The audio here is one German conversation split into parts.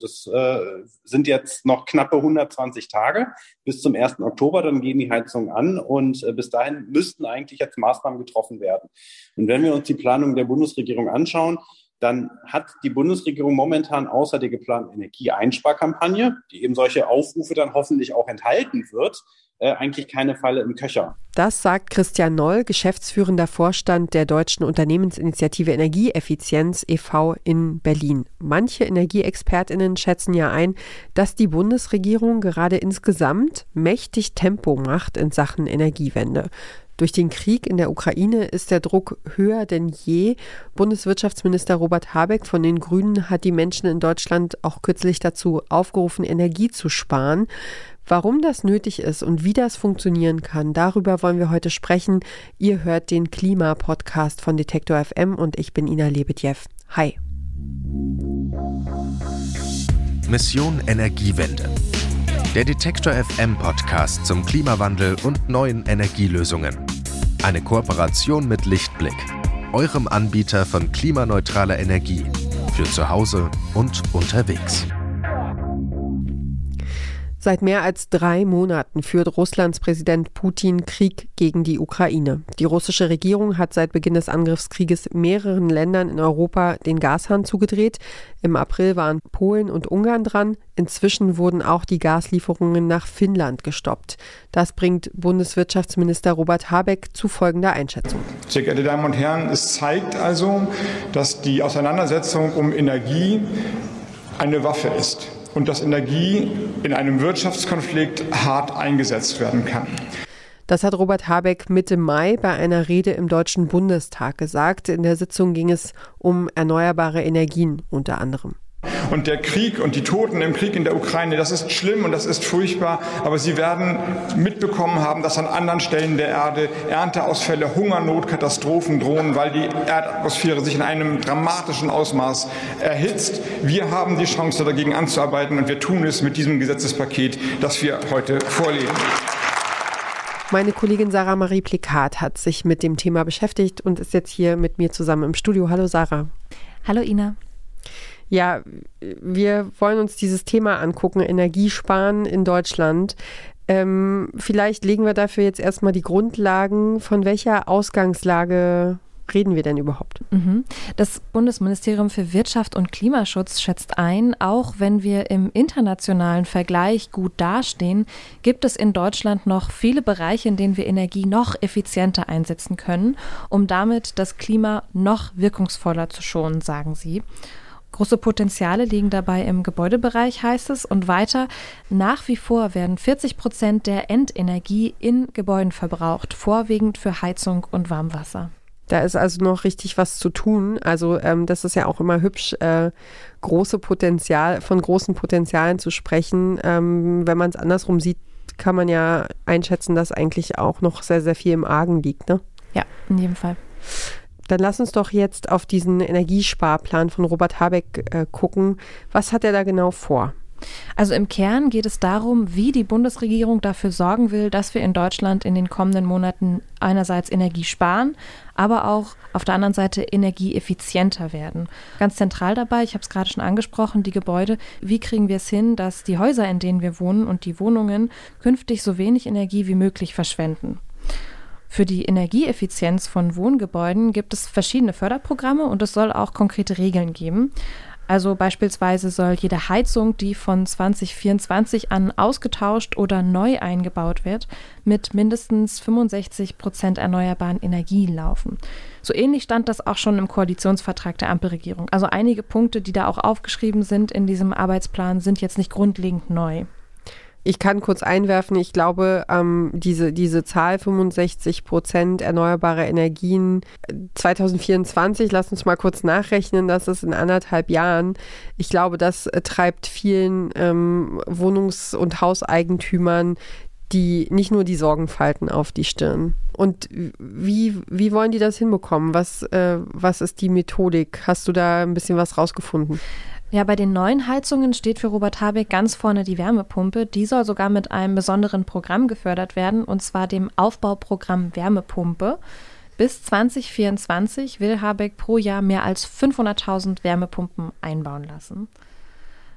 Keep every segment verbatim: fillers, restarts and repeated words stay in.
Das äh, sind jetzt noch knappe hundertzwanzig Tage bis zum ersten Oktober, dann gehen die Heizungen an und äh, bis dahin müssten eigentlich jetzt Maßnahmen getroffen werden. Und wenn wir uns die Planung der Bundesregierung anschauen, dann hat die Bundesregierung momentan außer der geplanten Energieeinsparkampagne, die eben solche Aufrufe dann hoffentlich auch enthalten wird, äh, eigentlich keine Falle im Köcher. Das sagt Christian Noll, geschäftsführender Vorstand der Deutschen Unternehmensinitiative Energieeffizienz e V in Berlin. Manche EnergieexpertInnen schätzen ja ein, dass die Bundesregierung gerade insgesamt mächtig Tempo macht in Sachen Energiewende. Durch den Krieg in der Ukraine ist der Druck höher denn je. Bundeswirtschaftsminister Robert Habeck von den Grünen hat die Menschen in Deutschland auch kürzlich dazu aufgerufen, Energie zu sparen. Warum das nötig ist und wie das funktionieren kann, darüber wollen wir heute sprechen. Ihr hört den Klima-Podcast von Detektor F M und ich bin Ina Lebedjew. Hi. Mission Energiewende. Der Detektor F M Podcast zum Klimawandel und neuen Energielösungen. Eine Kooperation mit Lichtblick, eurem Anbieter von klimaneutraler Energie für zu Hause und unterwegs. Seit mehr als drei Monaten führt Russlands Präsident Putin Krieg gegen die Ukraine. Die russische Regierung hat seit Beginn des Angriffskrieges mehreren Ländern in Europa den Gashahn zugedreht. Im April waren Polen und Ungarn dran. Inzwischen wurden auch die Gaslieferungen nach Finnland gestoppt. Das bringt Bundeswirtschaftsminister Robert Habeck zu folgender Einschätzung. Sehr geehrte Damen und Herren, es zeigt also, dass die Auseinandersetzung um Energie eine Waffe ist. Und dass Energie in einem Wirtschaftskonflikt hart eingesetzt werden kann. Das hat Robert Habeck Mitte Mai bei einer Rede im Deutschen Bundestag gesagt. In der Sitzung ging es um erneuerbare Energien unter anderem. Und der Krieg und die Toten im Krieg in der Ukraine, das ist schlimm und das ist furchtbar. Aber Sie werden mitbekommen haben, dass an anderen Stellen der Erde Ernteausfälle, Hungernot, Katastrophen drohen, weil die Erdatmosphäre sich in einem dramatischen Ausmaß erhitzt. Wir haben die Chance, dagegen anzuarbeiten und wir tun es mit diesem Gesetzespaket, das wir heute vorlegen. Meine Kollegin Sarah Marie Plikat hat sich mit dem Thema beschäftigt und ist jetzt hier mit mir zusammen im Studio. Hallo Sarah. Hallo Ina. Ja, wir wollen uns dieses Thema angucken, Energiesparen in Deutschland. Ähm, vielleicht legen wir dafür jetzt erstmal die Grundlagen. Von welcher Ausgangslage reden wir denn überhaupt? Das Bundesministerium für Wirtschaft und Klimaschutz schätzt ein, auch wenn wir im internationalen Vergleich gut dastehen, gibt es in Deutschland noch viele Bereiche, in denen wir Energie noch effizienter einsetzen können, um damit das Klima noch wirkungsvoller zu schonen, sagen sie. Große Potenziale liegen dabei im Gebäudebereich, heißt es. Und weiter, nach wie vor werden vierzig Prozent der Endenergie in Gebäuden verbraucht, vorwiegend für Heizung und Warmwasser. Da ist also noch richtig was zu tun. Also ähm, das ist ja auch immer hübsch, äh, große Potenzial, von großen Potenzialen zu sprechen. Ähm, wenn man es andersrum sieht, kann man ja einschätzen, dass eigentlich auch noch sehr, sehr viel im Argen liegt, ne? Ja, in jedem Fall. Dann lass uns doch jetzt auf diesen Energiesparplan von Robert Habeck äh, gucken. Was hat er da genau vor? Also im Kern geht es darum, wie die Bundesregierung dafür sorgen will, dass wir in Deutschland in den kommenden Monaten einerseits Energie sparen, aber auch auf der anderen Seite energieeffizienter werden. Ganz zentral dabei, ich habe es gerade schon angesprochen, die Gebäude. Wie kriegen wir es hin, dass die Häuser, in denen wir wohnen und die Wohnungen künftig so wenig Energie wie möglich verschwenden? Für die Energieeffizienz von Wohngebäuden gibt es verschiedene Förderprogramme und es soll auch konkrete Regeln geben. Also beispielsweise soll jede Heizung, die von zwanzig vierundzwanzig an ausgetauscht oder neu eingebaut wird, mit mindestens fünfundsechzig Prozent erneuerbaren Energien laufen. So ähnlich stand das auch schon im Koalitionsvertrag der Ampelregierung. Also einige Punkte, die da auch aufgeschrieben sind in diesem Arbeitsplan, sind jetzt nicht grundlegend neu. Ich kann kurz einwerfen, ich glaube, ähm, diese, diese Zahl fünfundsechzig Prozent erneuerbare Energien zwanzig vierundzwanzig, lass uns mal kurz nachrechnen, das ist in anderthalb Jahren. Ich glaube, das äh, treibt vielen ähm, Wohnungs- und Hauseigentümern die nicht nur die Sorgenfalten auf die Stirn. Und wie, wie wollen die das hinbekommen? Was, äh, was ist die Methodik? Hast du da ein bisschen was rausgefunden? Ja, bei den neuen Heizungen steht für Robert Habeck ganz vorne die Wärmepumpe. Die soll sogar mit einem besonderen Programm gefördert werden, und zwar dem Aufbauprogramm Wärmepumpe. Bis zwanzig vierundzwanzig will Habeck pro Jahr mehr als fünfhunderttausend Wärmepumpen einbauen lassen.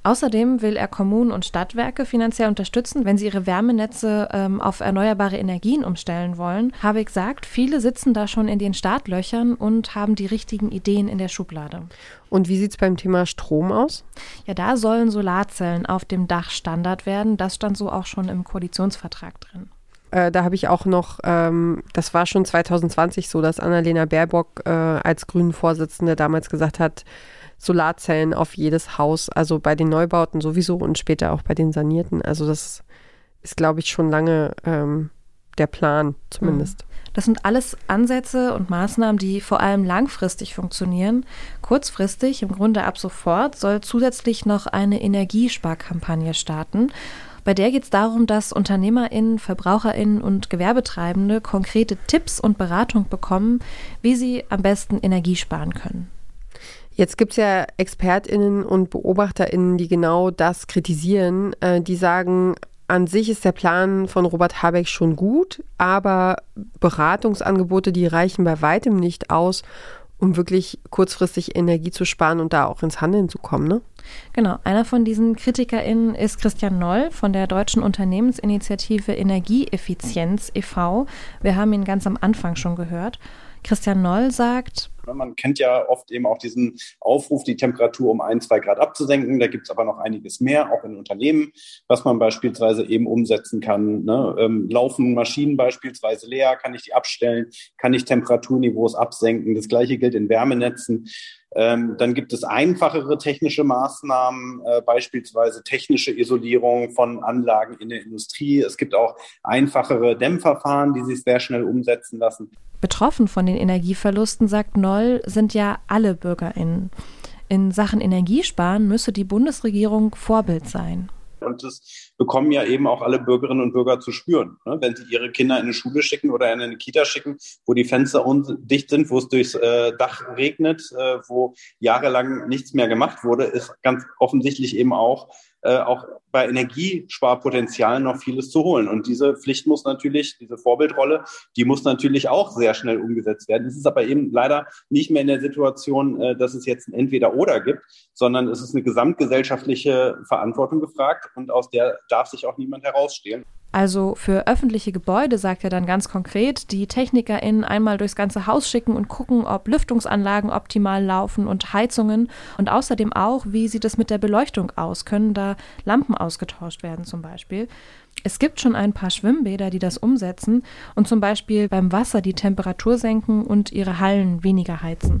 Außerdem will er Kommunen und Stadtwerke finanziell unterstützen, wenn sie ihre Wärmenetze ähm, auf erneuerbare Energien umstellen wollen. Habeck sagt, viele sitzen da schon in den Startlöchern und haben die richtigen Ideen in der Schublade. Und wie sieht es beim Thema Strom aus? Ja, da sollen Solarzellen auf dem Dach Standard werden. Das stand so auch schon im Koalitionsvertrag drin. Äh, da habe ich auch noch, ähm, das war schon zwanzig zwanzig so, dass Annalena Baerbock äh, als Grünen-Vorsitzende damals gesagt hat, Solarzellen auf jedes Haus, also bei den Neubauten sowieso und später auch bei den Sanierten. Also das ist, glaube ich, schon lange ähm, der Plan zumindest. Das sind alles Ansätze und Maßnahmen, die vor allem langfristig funktionieren. Kurzfristig, im Grunde ab sofort, soll zusätzlich noch eine Energiesparkampagne starten. Bei der geht es darum, dass UnternehmerInnen, VerbraucherInnen und Gewerbetreibende konkrete Tipps und Beratung bekommen, wie sie am besten Energie sparen können. Jetzt gibt es ja ExpertInnen und BeobachterInnen, die genau das kritisieren. Äh, die sagen, an sich ist der Plan von Robert Habeck schon gut, aber Beratungsangebote, die reichen bei weitem nicht aus, um wirklich kurzfristig Energie zu sparen und da auch ins Handeln zu kommen, ne? Genau, einer von diesen KritikerInnen ist Christian Noll von der deutschen Unternehmensinitiative Energieeffizienz e V Wir haben ihn ganz am Anfang schon gehört. Christian Noll sagt: Man kennt ja oft eben auch diesen Aufruf, die Temperatur um ein, zwei Grad abzusenken. Da gibt es aber noch einiges mehr, auch in Unternehmen, was man beispielsweise eben umsetzen kann. Ne? Ähm, laufen Maschinen beispielsweise leer, kann ich die abstellen, kann ich Temperaturniveaus absenken. Das Gleiche gilt in Wärmenetzen. Ähm, dann gibt es einfachere technische Maßnahmen, äh, beispielsweise technische Isolierung von Anlagen in der Industrie. Es gibt auch einfachere Dämmverfahren, die sich sehr schnell umsetzen lassen. Betroffen von den Energieverlusten, sagt Noll, sind ja alle BürgerInnen. In Sachen Energiesparen müsse die Bundesregierung Vorbild sein. Und das bekommen ja eben auch alle Bürgerinnen und Bürger zu spüren. Ne? Wenn sie ihre Kinder in eine Schule schicken oder in eine Kita schicken, wo die Fenster undicht sind, wo es durchs äh, Dach regnet, äh, wo jahrelang nichts mehr gemacht wurde, ist ganz offensichtlich eben auch, äh, auch bei Energiesparpotenzialen noch vieles zu holen. Und diese Pflicht muss natürlich, diese Vorbildrolle, die muss natürlich auch sehr schnell umgesetzt werden. Es ist aber eben leider nicht mehr in der Situation, äh, dass es jetzt ein Entweder-Oder gibt, sondern es ist eine gesamtgesellschaftliche Verantwortung gefragt und aus der darf sich auch niemand herausstehlen. Also für öffentliche Gebäude sagt er dann ganz konkret, die TechnikerInnen einmal durchs ganze Haus schicken und gucken, ob Lüftungsanlagen optimal laufen und Heizungen und außerdem auch, wie sieht es mit der Beleuchtung aus? Können da Lampen ausgetauscht werden zum Beispiel? Es gibt schon ein paar Schwimmbäder, die das umsetzen und zum Beispiel beim Wasser die Temperatur senken und ihre Hallen weniger heizen.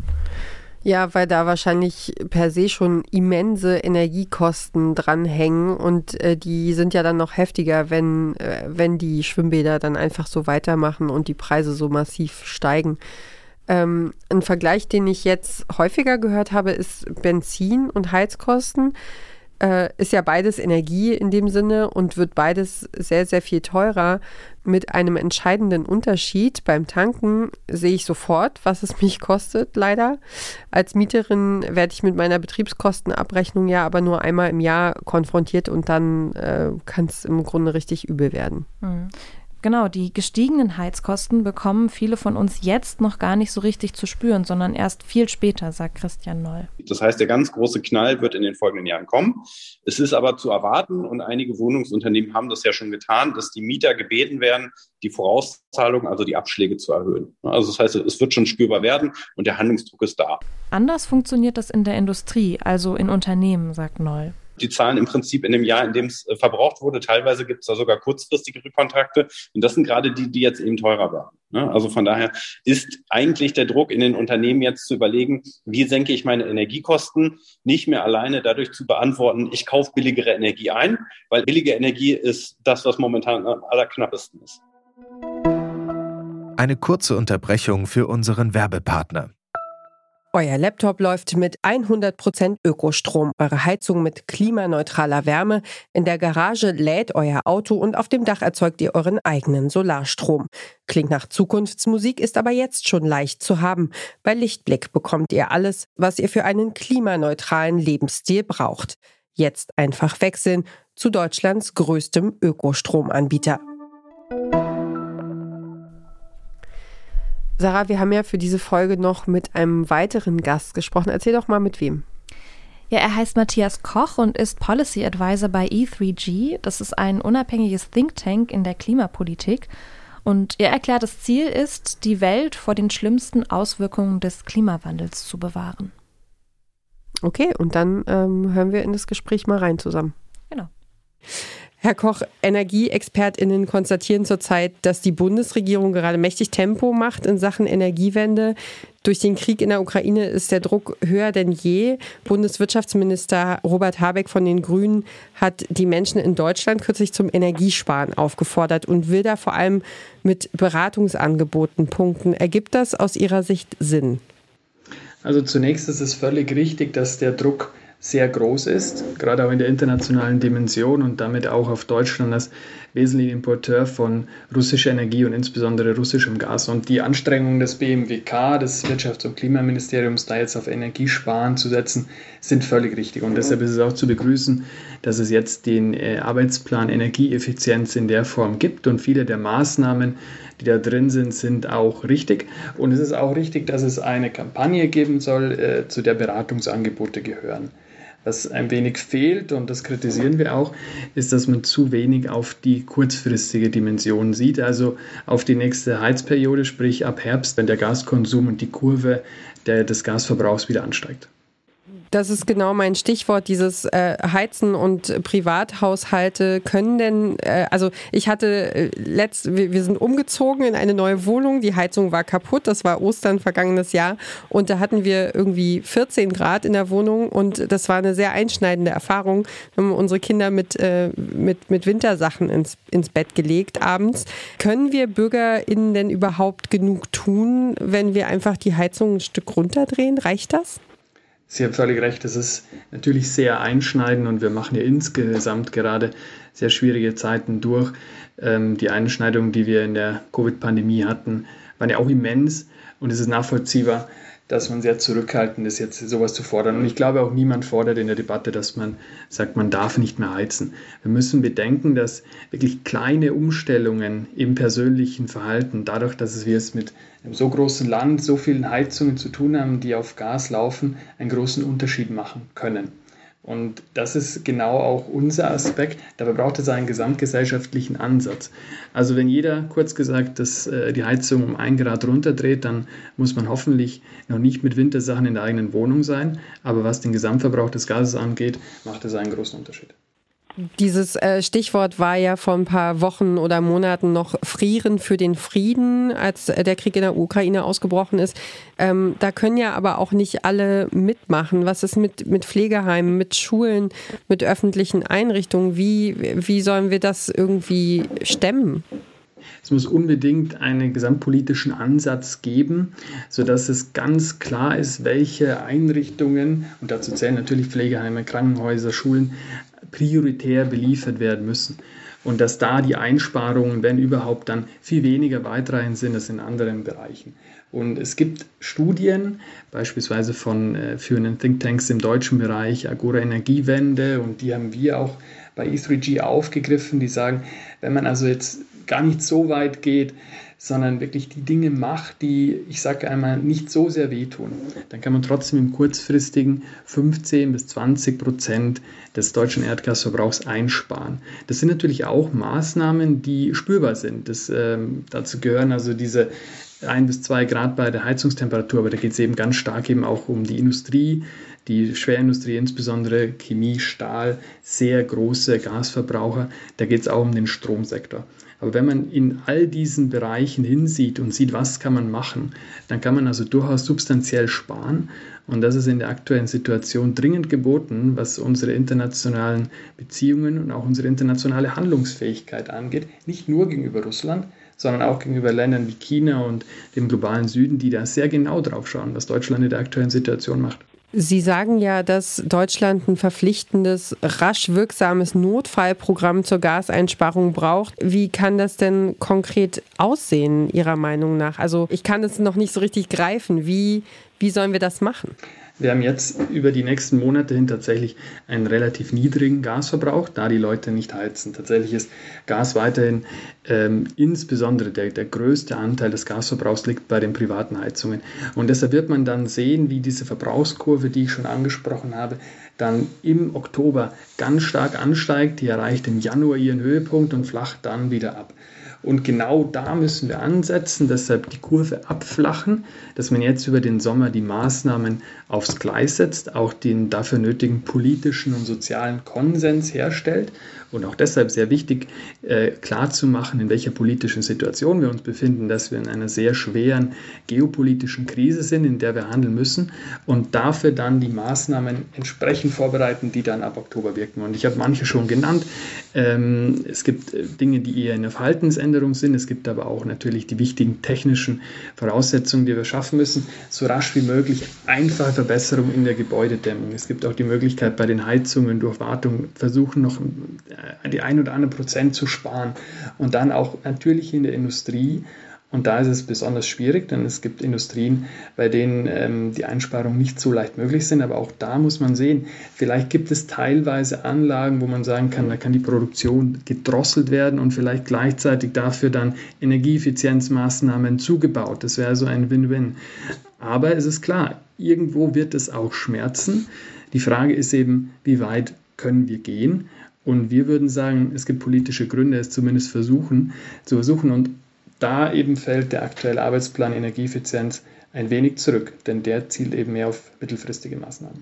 Ja, weil da wahrscheinlich per se schon immense Energiekosten dranhängen und äh, die sind ja dann noch heftiger, wenn, äh, wenn die Schwimmbäder dann einfach so weitermachen und die Preise so massiv steigen. Ähm, ein Vergleich, den ich jetzt häufiger gehört habe, ist Benzin und Heizkosten. Äh, ist ja beides Energie in dem Sinne und wird beides sehr, sehr viel teurer. Mit einem entscheidenden Unterschied. Beim Tanken sehe ich sofort, was es mich kostet, leider. Als Mieterin werde ich mit meiner Betriebskostenabrechnung ja aber nur einmal im Jahr konfrontiert und dann äh, kann es im Grunde richtig übel werden. Mhm. Genau, die gestiegenen Heizkosten bekommen viele von uns jetzt noch gar nicht so richtig zu spüren, sondern erst viel später, sagt Christian Noll. Das heißt, der ganz große Knall wird in den folgenden Jahren kommen. Es ist aber zu erwarten, und einige Wohnungsunternehmen haben das ja schon getan, dass die Mieter gebeten werden, die Vorauszahlung, also die Abschläge zu erhöhen. Also das heißt, es wird schon spürbar werden und der Handlungsdruck ist da. Anders funktioniert das in der Industrie, also in Unternehmen, sagt Noll. Die zahlen im Prinzip in dem Jahr, in dem es verbraucht wurde. Teilweise gibt es da sogar kurzfristigere Kontrakte. Und das sind gerade die, die jetzt eben teurer werden. Also von daher ist eigentlich der Druck in den Unternehmen jetzt zu überlegen, wie senke ich meine Energiekosten, nicht mehr alleine dadurch zu beantworten, ich kaufe billigere Energie ein, weil billige Energie ist das, was momentan am allerknappesten ist. Eine kurze Unterbrechung für unseren Werbepartner. Euer Laptop läuft mit hundert Prozent Ökostrom, eure Heizung mit klimaneutraler Wärme, in der Garage lädt euer Auto und auf dem Dach erzeugt ihr euren eigenen Solarstrom. Klingt nach Zukunftsmusik, ist aber jetzt schon leicht zu haben. Bei Lichtblick bekommt ihr alles, was ihr für einen klimaneutralen Lebensstil braucht. Jetzt einfach wechseln zu Deutschlands größtem Ökostromanbieter. Sarah, wir haben ja für diese Folge noch mit einem weiteren Gast gesprochen. Erzähl doch mal, mit wem. Ja, er heißt Matthias Koch und ist Policy Advisor bei E drei G. Das ist ein unabhängiges Think Tank in der Klimapolitik. Und er erklärt, das Ziel ist, die Welt vor den schlimmsten Auswirkungen des Klimawandels zu bewahren. Okay, und dann ähm, hören wir in das Gespräch mal rein zusammen. Genau. Herr Koch, EnergieexpertInnen konstatieren zurzeit, dass die Bundesregierung gerade mächtig Tempo macht in Sachen Energiewende. Durch den Krieg in der Ukraine ist der Druck höher denn je. Bundeswirtschaftsminister Robert Habeck von den Grünen hat die Menschen in Deutschland kürzlich zum Energiesparen aufgefordert und will da vor allem mit Beratungsangeboten punkten. Ergibt das aus Ihrer Sicht Sinn? Also zunächst ist es völlig richtig, dass der Druck sehr groß ist, gerade auch in der internationalen Dimension und damit auch auf Deutschland als wesentlicher Importeur von russischer Energie und insbesondere russischem Gas. Und die Anstrengungen des B M W K, des Wirtschafts- und Klimaministeriums, da jetzt auf Energiesparen zu setzen, sind völlig richtig. Und deshalb ist es auch zu begrüßen, dass es jetzt den äh, Arbeitsplan Energieeffizienz in der Form gibt. Und viele der Maßnahmen, die da drin sind, sind auch richtig. Und es ist auch richtig, dass es eine Kampagne geben soll, äh, zu der Beratungsangebote gehören. Was ein wenig fehlt, und das kritisieren wir auch, ist, dass man zu wenig auf die kurzfristige Dimension sieht, also auf die nächste Heizperiode, sprich ab Herbst, wenn der Gaskonsum und die Kurve der, des Gasverbrauchs wieder ansteigt. Das ist genau mein Stichwort, dieses äh, Heizen und Privathaushalte können denn, äh, also ich hatte äh, letzt, wir, wir sind umgezogen in eine neue Wohnung, die Heizung war kaputt, das war Ostern vergangenes Jahr und da hatten wir irgendwie vierzehn Grad in der Wohnung und das war eine sehr einschneidende Erfahrung. Wir haben unsere Kinder mit, äh, mit, mit Wintersachen ins, ins Bett gelegt abends. Können wir BürgerInnen denn überhaupt genug tun, wenn wir einfach die Heizung ein Stück runterdrehen? Reicht das? Sie haben völlig recht, das ist natürlich sehr einschneidend und wir machen ja insgesamt gerade sehr schwierige Zeiten durch. Ähm, die Einschneidungen, die wir in der Covid-Pandemie hatten, waren ja auch immens und es ist nachvollziehbar, dass man sehr zurückhaltend ist, jetzt sowas zu fordern. Und ich glaube auch, niemand fordert in der Debatte, dass man sagt, man darf nicht mehr heizen. Wir müssen bedenken, dass wirklich kleine Umstellungen im persönlichen Verhalten, dadurch, dass wir es mit einem so großen Land, so vielen Heizungen zu tun haben, die auf Gas laufen, einen großen Unterschied machen können. Und das ist genau auch unser Aspekt. Dabei braucht es einen gesamtgesellschaftlichen Ansatz. Also wenn jeder, kurz gesagt, dass, äh, die Heizung um ein Grad runterdreht, dann muss man hoffentlich noch nicht mit Wintersachen in der eigenen Wohnung sein. Aber was den Gesamtverbrauch des Gases angeht, macht es einen großen Unterschied. Dieses äh, Stichwort war ja vor ein paar Wochen oder Monaten noch Frieren für den Frieden, als äh, der Krieg in der Ukraine ausgebrochen ist. Ähm, da können ja aber auch nicht alle mitmachen. Was ist mit, mit Pflegeheimen, mit Schulen, mit öffentlichen Einrichtungen? Wie, wie sollen wir das irgendwie stemmen? Es muss unbedingt einen gesamtpolitischen Ansatz geben, sodass es ganz klar ist, welche Einrichtungen, und dazu zählen natürlich Pflegeheime, Krankenhäuser, Schulen, prioritär beliefert werden müssen. Und dass da die Einsparungen, wenn überhaupt, dann viel weniger weitreichend sind als in anderen Bereichen. Und es gibt Studien, beispielsweise von äh, führenden Thinktanks im deutschen Bereich, Agora Energiewende, und die haben wir auch bei E drei G aufgegriffen, die sagen, wenn man also jetzt gar nicht so weit geht, sondern wirklich die Dinge macht, die, ich sage einmal, nicht so sehr wehtun, dann kann man trotzdem im kurzfristigen fünfzehn bis zwanzig Prozent des deutschen Erdgasverbrauchs einsparen. Das sind natürlich auch Maßnahmen, die spürbar sind. Das, ähm, dazu gehören also diese ein bis zwei Grad bei der Heizungstemperatur, aber da geht es eben ganz stark eben auch um die Industrie, die Schwerindustrie, insbesondere Chemie, Stahl, sehr große Gasverbraucher. Da geht es auch um den Stromsektor. Aber wenn man in all diesen Bereichen hinsieht und sieht, was kann man machen, dann kann man also durchaus substanziell sparen. Und das ist in der aktuellen Situation dringend geboten, was unsere internationalen Beziehungen und auch unsere internationale Handlungsfähigkeit angeht. Nicht nur gegenüber Russland, sondern auch gegenüber Ländern wie China und dem globalen Süden, die da sehr genau drauf schauen, was Deutschland in der aktuellen Situation macht. Sie sagen ja, dass Deutschland ein verpflichtendes, rasch wirksames Notfallprogramm zur Gaseinsparung braucht. Wie kann das denn konkret aussehen, Ihrer Meinung nach? Also ich kann das noch nicht so richtig greifen. Wie, wie sollen wir das machen? Wir haben jetzt über die nächsten Monate hin tatsächlich einen relativ niedrigen Gasverbrauch, da die Leute nicht heizen. Tatsächlich ist Gas weiterhin ähm, insbesondere der, der größte Anteil des Gasverbrauchs liegt bei den privaten Heizungen. Und deshalb wird man dann sehen, wie diese Verbrauchskurve, die ich schon angesprochen habe, dann im Oktober ganz stark ansteigt. Die erreicht im Januar ihren Höhepunkt und flacht dann wieder ab. Und genau da müssen wir ansetzen, deshalb die Kurve abflachen, dass man jetzt über den Sommer die Maßnahmen aufs Gleis setzt, auch den dafür nötigen politischen und sozialen Konsens herstellt. Und auch deshalb sehr wichtig, äh, klarzumachen, in welcher politischen Situation wir uns befinden, dass wir in einer sehr schweren geopolitischen Krise sind, in der wir handeln müssen und dafür dann die Maßnahmen entsprechend vorbereiten, die dann ab Oktober wirken. Und ich habe manche schon genannt. Ähm, es gibt Dinge, die eher in der Verhaltensänderung sind. Es gibt aber auch natürlich die wichtigen technischen Voraussetzungen, die wir schaffen müssen. So rasch wie möglich einfache Verbesserungen in der Gebäudedämmung. Es gibt auch die Möglichkeit, bei den Heizungen durch Wartung versuchen, noch die ein oder andere Prozent zu sparen. Und dann auch natürlich in der Industrie. Und da ist es besonders schwierig, denn es gibt Industrien, bei denen ähm, die Einsparungen nicht so leicht möglich sind. Aber auch da muss man sehen, vielleicht gibt es teilweise Anlagen, wo man sagen kann, da kann die Produktion gedrosselt werden und vielleicht gleichzeitig dafür dann Energieeffizienzmaßnahmen zugebaut. Das wäre so ein Win-Win. Aber es ist klar, irgendwo wird es auch schmerzen. Die Frage ist eben, wie weit können wir gehen? Und wir würden sagen, es gibt politische Gründe, es zumindest versuchen, zu versuchen. Und da eben fällt der aktuelle Arbeitsplan Energieeffizienz ein wenig zurück, denn der zielt eben mehr auf mittelfristige Maßnahmen.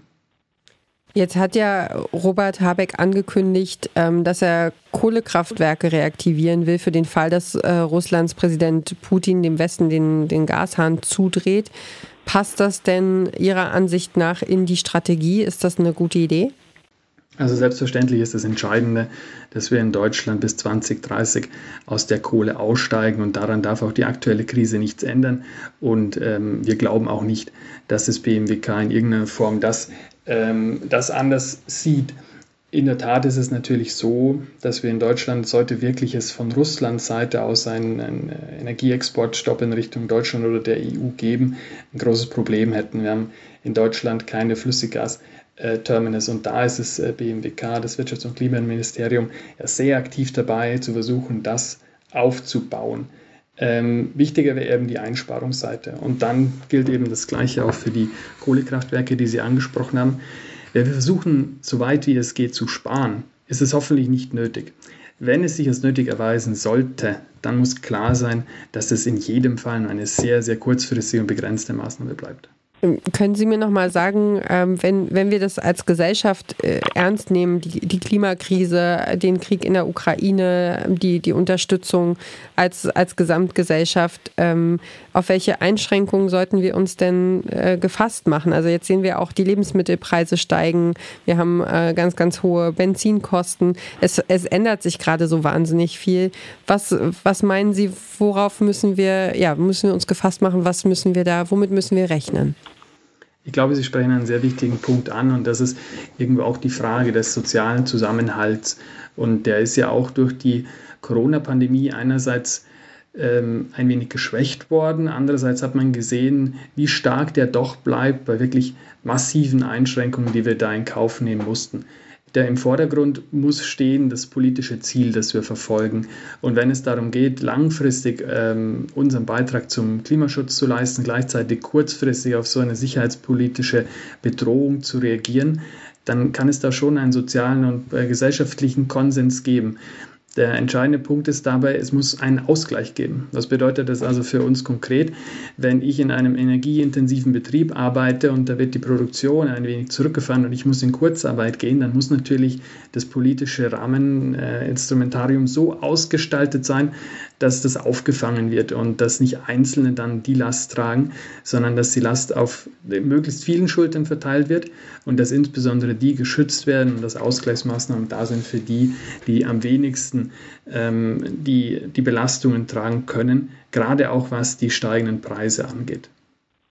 Jetzt hat ja Robert Habeck angekündigt, dass er Kohlekraftwerke reaktivieren will für den Fall, dass Russlands Präsident Putin dem Westen den, den Gashahn zudreht. Passt das denn Ihrer Ansicht nach in die Strategie? Ist das eine gute Idee? Also selbstverständlich ist das Entscheidende, dass wir in Deutschland bis zwanzig dreißig aus der Kohle aussteigen und daran darf auch die aktuelle Krise nichts ändern. Und ähm, wir glauben auch nicht, dass das B M W K in irgendeiner Form das, ähm, das anders sieht. In der Tat ist es natürlich so, dass wir in Deutschland, sollte wirklich es von Russlands Seite aus einen, einen Energieexportstopp in Richtung Deutschland oder der E U geben, ein großes Problem hätten. Wir haben in Deutschland keine Flüssiggas. Terminus und da ist das B M W K, das Wirtschafts- und Klimaministerium, ja sehr aktiv dabei, zu versuchen, das aufzubauen. Ähm, wichtiger wäre eben die Einsparungsseite und dann gilt eben das Gleiche auch für die Kohlekraftwerke, die Sie angesprochen haben. Wenn wir versuchen, so weit wie es geht, zu sparen, ist es hoffentlich nicht nötig. Wenn es sich als nötig erweisen sollte, dann muss klar sein, dass es in jedem Fall eine sehr, sehr kurzfristige und begrenzte Maßnahme bleibt. Können Sie mir noch mal sagen, wenn, wenn wir das als Gesellschaft ernst nehmen, die, die Klimakrise, den Krieg in der Ukraine, die, die Unterstützung als, als Gesamtgesellschaft, auf welche Einschränkungen sollten wir uns denn gefasst machen? Also jetzt sehen wir auch, die Lebensmittelpreise steigen, wir haben ganz, ganz hohe Benzinkosten. Es, es ändert sich gerade so wahnsinnig viel. Was, was meinen Sie, worauf müssen wir, ja, müssen wir uns gefasst machen? Was müssen wir da, womit müssen wir rechnen? Ich glaube, Sie sprechen einen sehr wichtigen Punkt an und das ist irgendwo auch die Frage des sozialen Zusammenhalts. Und der ist ja auch durch die Corona-Pandemie einerseits ähm, ein wenig geschwächt worden, andererseits hat man gesehen, wie stark der doch bleibt bei wirklich massiven Einschränkungen, die wir da in Kauf nehmen mussten. Der im Vordergrund muss stehen das politische Ziel, das wir verfolgen. Und wenn es darum geht, langfristig ähm, unseren Beitrag zum Klimaschutz zu leisten, gleichzeitig kurzfristig auf so eine sicherheitspolitische Bedrohung zu reagieren, dann kann es da schon einen sozialen und äh, gesellschaftlichen Konsens geben. Der entscheidende Punkt ist dabei, es muss einen Ausgleich geben. Was bedeutet das also für uns konkret? Wenn ich in einem energieintensiven Betrieb arbeite und da wird die Produktion ein wenig zurückgefahren und ich muss in Kurzarbeit gehen, dann muss natürlich das politische Rahmeninstrumentarium so ausgestaltet sein, dass das aufgefangen wird und dass nicht Einzelne dann die Last tragen, sondern dass die Last auf möglichst vielen Schultern verteilt wird und dass insbesondere die geschützt werden und dass Ausgleichsmaßnahmen da sind für die, die am wenigsten ähm, die, die Belastungen tragen können, gerade auch was die steigenden Preise angeht.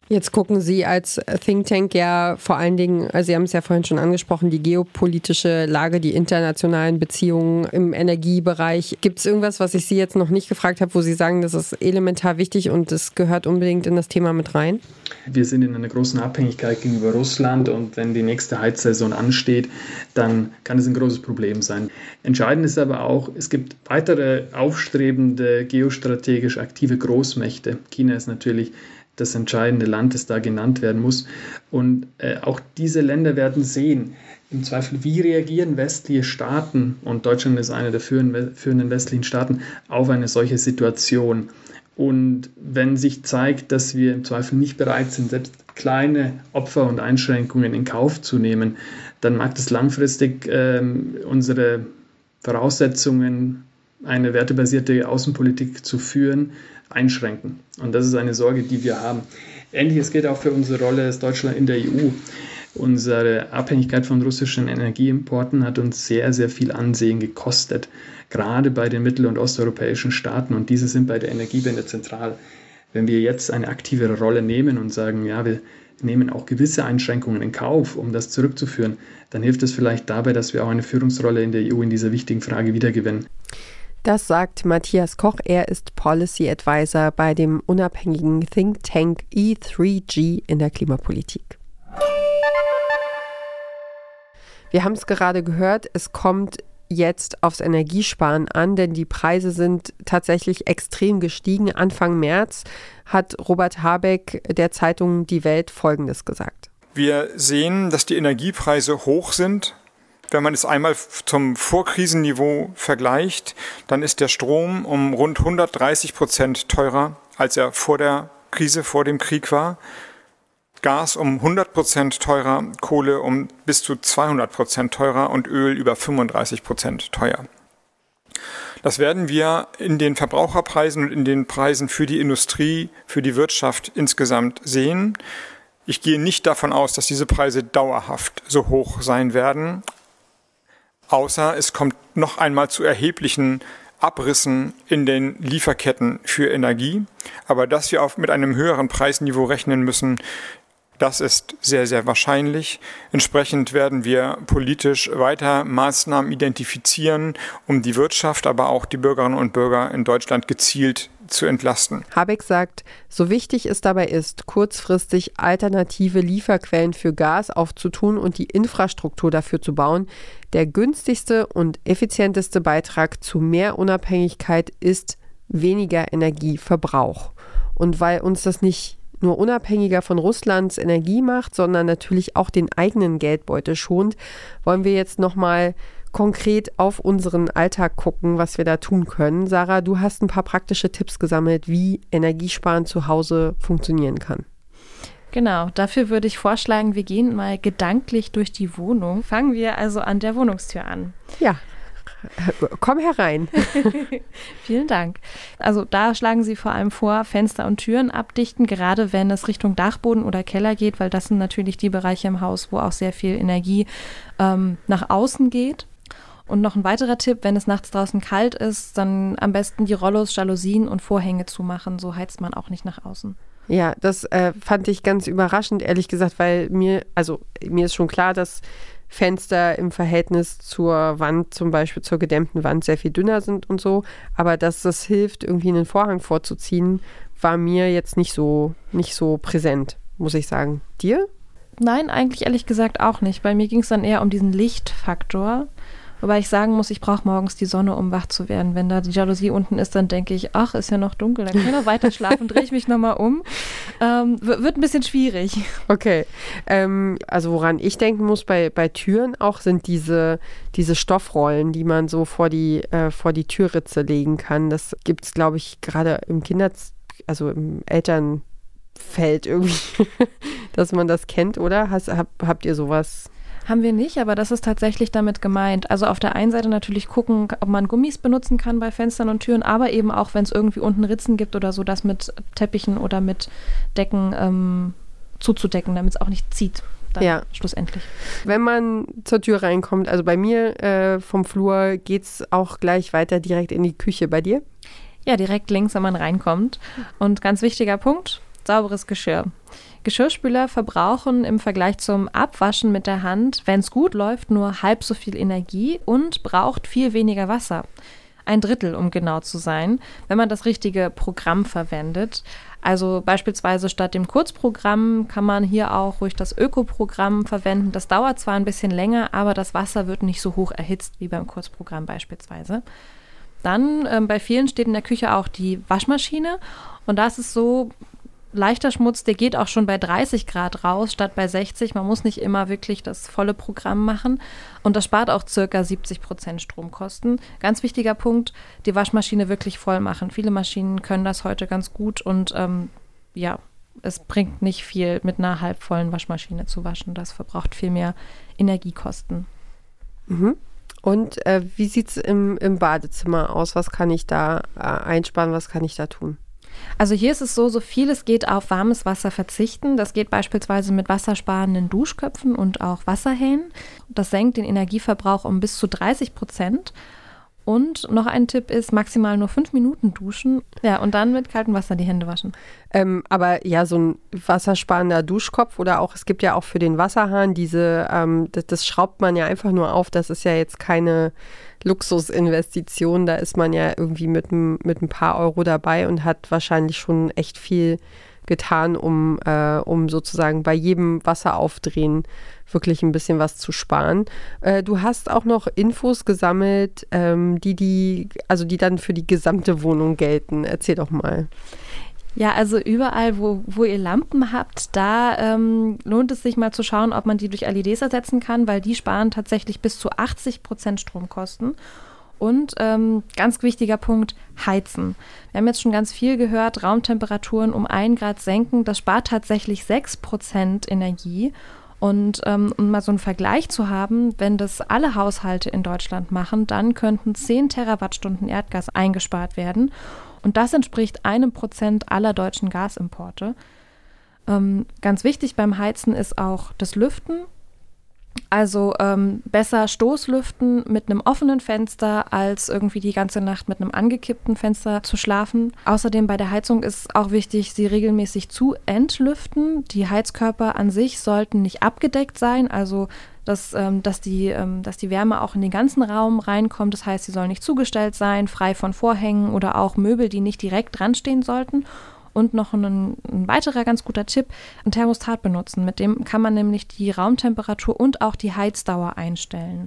Jetzt gucken Sie als Think Tank ja vor allen Dingen, also Sie haben es ja vorhin schon angesprochen, die geopolitische Lage, die internationalen Beziehungen im Energiebereich. Gibt es irgendwas, was ich Sie jetzt noch nicht gefragt habe, wo Sie sagen, das ist elementar wichtig und das gehört unbedingt in das Thema mit rein? Wir sind in einer großen Abhängigkeit gegenüber Russland und wenn die nächste Heizsaison ansteht, dann kann es ein großes Problem sein. Entscheidend ist aber auch, es gibt weitere aufstrebende, geostrategisch aktive Großmächte. China ist natürlich das entscheidende Land, das da genannt werden muss. Und äh, auch diese Länder werden sehen, im Zweifel, wie reagieren westliche Staaten, und Deutschland ist einer der führenden westlichen Staaten, auf eine solche Situation. Und wenn sich zeigt, dass wir im Zweifel nicht bereit sind, selbst kleine Opfer und Einschränkungen in Kauf zu nehmen, dann mag das langfristig äh, unsere Voraussetzungen, eine wertebasierte Außenpolitik zu führen, einschränken. Und das ist eine Sorge, die wir haben. Ähnliches gilt auch für unsere Rolle als Deutschland in der E U. Unsere Abhängigkeit von russischen Energieimporten hat uns sehr, sehr viel Ansehen gekostet, gerade bei den mittel- und osteuropäischen Staaten. Und diese sind bei der Energiewende zentral. Wenn wir jetzt eine aktivere Rolle nehmen und sagen, ja, wir nehmen auch gewisse Einschränkungen in Kauf, um das zurückzuführen, dann hilft es vielleicht dabei, dass wir auch eine Führungsrolle in der E U in dieser wichtigen Frage wiedergewinnen. Das sagt Matthias Koch. Er ist Policy Advisor bei dem unabhängigen Think Tank E drei G in der Klimapolitik. Wir haben es gerade gehört, es kommt jetzt aufs Energiesparen an, denn die Preise sind tatsächlich extrem gestiegen. Anfang März hat Robert Habeck der Zeitung Die Welt Folgendes gesagt. Wir sehen, dass die Energiepreise hoch sind. Wenn man es einmal zum Vorkrisenniveau vergleicht, dann ist der Strom um rund hundertdreißig Prozent teurer, als er vor der Krise, vor dem Krieg war. Gas um hundert Prozent teurer, Kohle um bis zu zweihundert Prozent teurer und Öl über fünfunddreißig Prozent teuer. Das werden wir in den Verbraucherpreisen und in den Preisen für die Industrie, für die Wirtschaft insgesamt sehen. Ich gehe nicht davon aus, dass diese Preise dauerhaft so hoch sein werden. Außer es kommt noch einmal zu erheblichen Abrissen in den Lieferketten für Energie. Aber dass wir auf, mit einem höheren Preisniveau rechnen müssen, das ist sehr, sehr wahrscheinlich. Entsprechend werden wir politisch weiter Maßnahmen identifizieren, um die Wirtschaft, aber auch die Bürgerinnen und Bürger in Deutschland gezielt zu entlasten. Habeck sagt, so wichtig es dabei ist, kurzfristig alternative Lieferquellen für Gas aufzutun und die Infrastruktur dafür zu bauen, der günstigste und effizienteste Beitrag zu mehr Unabhängigkeit ist weniger Energieverbrauch. Und weil uns das nicht nur unabhängiger von Russlands Energie macht, sondern natürlich auch den eigenen Geldbeutel schont, wollen wir jetzt nochmal konkret auf unseren Alltag gucken, was wir da tun können. Sarah, du hast ein paar praktische Tipps gesammelt, wie Energiesparen zu Hause funktionieren kann. Genau, dafür würde ich vorschlagen, wir gehen mal gedanklich durch die Wohnung. Fangen wir also an der Wohnungstür an. Ja. Komm herein. Vielen Dank. Also da schlagen Sie vor allem vor, Fenster und Türen abdichten, gerade wenn es Richtung Dachboden oder Keller geht, weil das sind natürlich die Bereiche im Haus, wo auch sehr viel Energie ähm, nach außen geht. Und noch ein weiterer Tipp, wenn es nachts draußen kalt ist, dann am besten die Rollos, Jalousien und Vorhänge zumachen, so heizt man auch nicht nach außen. Ja, das äh, fand ich ganz überraschend, ehrlich gesagt, weil mir, also mir ist schon klar, dass Fenster im Verhältnis zur Wand, zum Beispiel zur gedämmten Wand, sehr viel dünner sind und so. Aber dass das hilft, irgendwie einen Vorhang vorzuziehen, war mir jetzt nicht so, nicht so präsent, muss ich sagen. Dir? Nein, eigentlich ehrlich gesagt auch nicht. Bei mir ging es dann eher um diesen Lichtfaktor. Wobei ich sagen muss, ich brauche morgens die Sonne, um wach zu werden. Wenn da die Jalousie unten ist, dann denke ich, ach, ist ja noch dunkel, dann kann ich noch weiter schlafen, drehe ich mich nochmal um. Ähm, wird ein bisschen schwierig. Okay, ähm, also woran ich denken muss bei, bei Türen auch, sind diese, diese Stoffrollen, die man so vor die, äh, vor die Türritze legen kann. Das gibt es, glaube ich, gerade im Kinder-, also im Elternfeld irgendwie, dass man das kennt, oder? Hast, hab, habt ihr sowas? Haben wir nicht, aber das ist tatsächlich damit gemeint. Also auf der einen Seite natürlich gucken, ob man Gummis benutzen kann bei Fenstern und Türen, aber eben auch, wenn es irgendwie unten Ritzen gibt oder so, das mit Teppichen oder mit Decken ähm, zuzudecken, damit es auch nicht zieht. Dann ja. Schlussendlich. Wenn man zur Tür reinkommt, also bei mir äh, vom Flur geht es auch gleich weiter direkt in die Küche. Bei dir? Ja, direkt links, wenn man reinkommt. Und ganz wichtiger Punkt, sauberes Geschirr. Geschirrspüler verbrauchen im Vergleich zum Abwaschen mit der Hand, wenn es gut läuft, nur halb so viel Energie und braucht viel weniger Wasser. Ein Drittel, um genau zu sein, wenn man das richtige Programm verwendet. Also beispielsweise statt dem Kurzprogramm kann man hier auch ruhig das Ökoprogramm verwenden. Das dauert zwar ein bisschen länger, aber das Wasser wird nicht so hoch erhitzt wie beim Kurzprogramm beispielsweise. Dann ähm, bei vielen steht in der Küche auch die Waschmaschine und da ist es so, leichter Schmutz, der geht auch schon bei dreißig Grad raus, statt bei sechzig. Man muss nicht immer wirklich das volle Programm machen. Und das spart auch circa siebzig Prozent Stromkosten. Ganz wichtiger Punkt, die Waschmaschine wirklich voll machen. Viele Maschinen können das heute ganz gut und ähm, ja, es bringt nicht viel, mit einer halbvollen Waschmaschine zu waschen. Das verbraucht viel mehr Energiekosten. Mhm. Und äh, wie sieht es im, im Badezimmer aus? Was kann ich da äh, einsparen? Was kann ich da tun? Also hier ist es so, so viel es geht auf warmes Wasser verzichten. Das geht beispielsweise mit wassersparenden Duschköpfen und auch Wasserhähnen. Das senkt den Energieverbrauch um bis zu dreißig Prozent. Und noch ein Tipp ist, maximal nur fünf Minuten duschen. Ja, und dann mit kaltem Wasser die Hände waschen. Ähm, aber ja, so ein wassersparender Duschkopf oder auch, es gibt ja auch für den Wasserhahn diese, ähm, das, das schraubt man ja einfach nur auf. Das ist ja jetzt keine Luxusinvestition. Da ist man ja irgendwie mit, mit ein paar Euro dabei und hat wahrscheinlich schon echt viel getan, um, äh, um sozusagen bei jedem Wasseraufdrehen wirklich ein bisschen was zu sparen. Äh, du hast auch noch Infos gesammelt, ähm, die, die, also die dann für die gesamte Wohnung gelten. Erzähl doch mal. Ja, also überall, wo, wo ihr Lampen habt, da ähm, lohnt es sich mal zu schauen, ob man die durch L E Ds ersetzen kann, weil die sparen tatsächlich bis zu achtzig Prozent Stromkosten. Und ähm, ganz wichtiger Punkt, heizen. Wir haben jetzt schon ganz viel gehört, Raumtemperaturen um ein Grad senken, das spart tatsächlich sechs Prozent Energie. Und ähm, um mal so einen Vergleich zu haben, wenn das alle Haushalte in Deutschland machen, dann könnten zehn Terawattstunden Erdgas eingespart werden. Und das entspricht einem Prozent aller deutschen Gasimporte. Ähm, ganz wichtig beim Heizen ist auch das Lüften. Also ähm, besser Stoßlüften mit einem offenen Fenster, als irgendwie die ganze Nacht mit einem angekippten Fenster zu schlafen. Außerdem bei der Heizung ist auch wichtig, sie regelmäßig zu entlüften. Die Heizkörper an sich sollten nicht abgedeckt sein, also dass, ähm, dass, die, ähm, dass die Wärme auch in den ganzen Raum reinkommt. Das heißt, sie sollen nicht zugestellt sein, frei von Vorhängen oder auch Möbel, die nicht direkt dran stehen sollten. Und noch ein, ein weiterer ganz guter Tipp, ein Thermostat benutzen. Mit dem kann man nämlich die Raumtemperatur und auch die Heizdauer einstellen.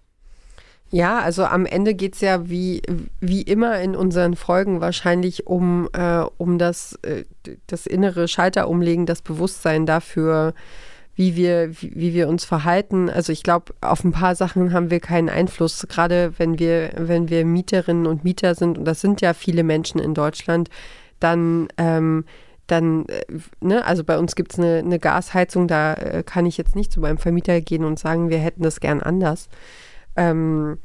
Ja, also am Ende geht es ja wie, wie immer in unseren Folgen wahrscheinlich um, äh, um das, äh, das innere Schalterumlegen, das Bewusstsein dafür, wie wir, wie, wie wir uns verhalten. Also ich glaube, auf ein paar Sachen haben wir keinen Einfluss, gerade wenn wir, wenn wir Mieterinnen und Mieter sind, und das sind ja viele Menschen in Deutschland, dann, ähm, dann äh, ne, also bei uns gibt es eine, eine Gasheizung, da äh, kann ich jetzt nicht zu meinem Vermieter gehen und sagen, wir hätten das gern anders. Ähm,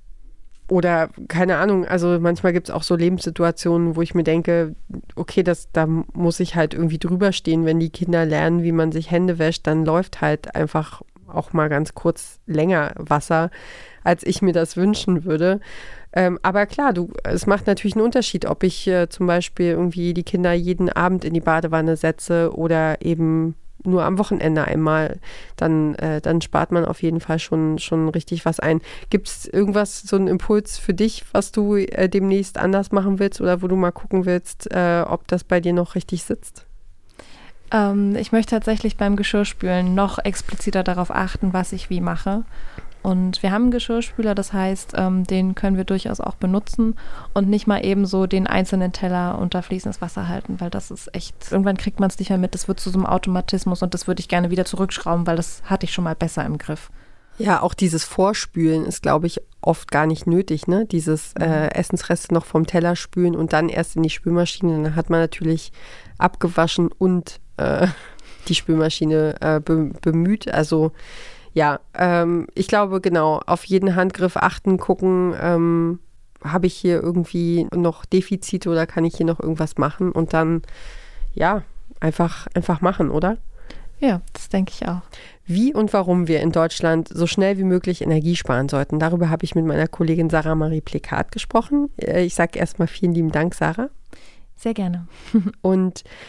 oder keine Ahnung, also manchmal gibt es auch so Lebenssituationen, wo ich mir denke, okay, das, da muss ich halt irgendwie drüber stehen, wenn die Kinder lernen, wie man sich Hände wäscht, dann läuft halt einfach auch mal ganz kurz länger Wasser, als ich mir das wünschen würde. Ähm, aber klar, du, es macht natürlich einen Unterschied, ob ich äh, zum Beispiel irgendwie die Kinder jeden Abend in die Badewanne setze oder eben nur am Wochenende einmal, dann, äh, dann spart man auf jeden Fall schon, schon richtig was ein. Gibt es irgendwas, so einen Impuls für dich, was du äh, demnächst anders machen willst oder wo du mal gucken willst, äh, ob das bei dir noch richtig sitzt? Ähm, ich möchte tatsächlich beim Geschirrspülen noch expliziter darauf achten, was ich wie mache. Und wir haben einen Geschirrspüler, das heißt, ähm, den können wir durchaus auch benutzen und nicht mal eben so den einzelnen Teller unter fließendes Wasser halten, weil das ist echt, irgendwann kriegt man es nicht mehr mit, das wird zu so einem Automatismus und das würde ich gerne wieder zurückschrauben, weil das hatte ich schon mal besser im Griff. Ja, auch dieses Vorspülen ist, glaube ich, oft gar nicht nötig, ne? Dieses äh, Essensreste noch vom Teller spülen und dann erst in die Spülmaschine, dann hat man natürlich abgewaschen und äh, die Spülmaschine äh, be- bemüht, also ja, ähm, ich glaube, genau, auf jeden Handgriff achten, gucken, ähm, habe ich hier irgendwie noch Defizite oder kann ich hier noch irgendwas machen und dann, ja, einfach, einfach machen, oder? Ja, das denke ich auch. Wie und warum wir in Deutschland so schnell wie möglich Energie sparen sollten, darüber habe ich mit meiner Kollegin Sarah Marie Plekat gesprochen. Ich sage erstmal vielen lieben Dank, Sarah. Sehr gerne. Und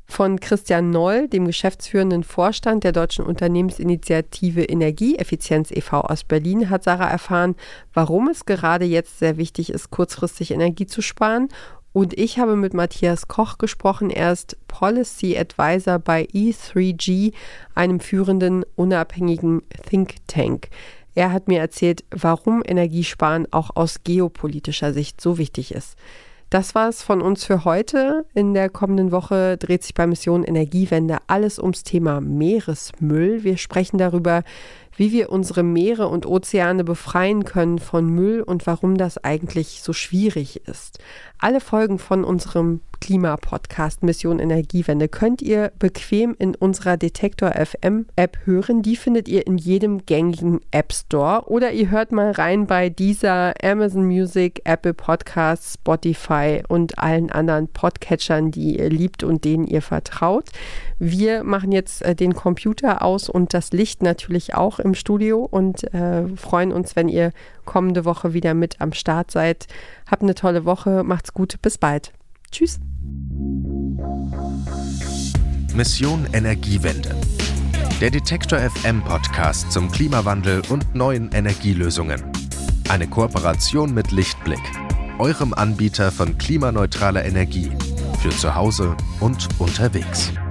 Von Christian Noll, dem geschäftsführenden Vorstand der deutschen Unternehmensinitiative Energieeffizienz e V aus Berlin, hat Sarah erfahren, warum es gerade jetzt sehr wichtig ist, kurzfristig Energie zu sparen. Und ich habe mit Matthias Koch gesprochen. Er ist Policy Advisor bei E drei G, einem führenden unabhängigen Think Tank. Er hat mir erzählt, warum Energiesparen auch aus geopolitischer Sicht so wichtig ist. Das war es von uns für heute. In der kommenden Woche dreht sich bei Mission Energiewende alles ums Thema Meeresmüll. Wir sprechen darüber, wie wir unsere Meere und Ozeane befreien können von Müll und warum das eigentlich so schwierig ist. Alle Folgen von unserem Klimapodcast Mission Energiewende könnt ihr bequem in unserer Detektor F M App hören. Die findet ihr in jedem gängigen App Store. Oder ihr hört mal rein bei Deezer, Amazon Music, Apple Podcasts, Spotify und allen anderen Podcatchern, die ihr liebt und denen ihr vertraut. Wir machen jetzt äh, den Computer aus und das Licht natürlich auch im Studio und äh, freuen uns, wenn ihr kommende Woche wieder mit am Start seid. Habt eine tolle Woche, macht's gut, bis bald. Tschüss. Mission Energiewende. Der Detektor F M Podcast zum Klimawandel und neuen Energielösungen. Eine Kooperation mit Lichtblick, eurem Anbieter von klimaneutraler Energie für zu Hause und unterwegs.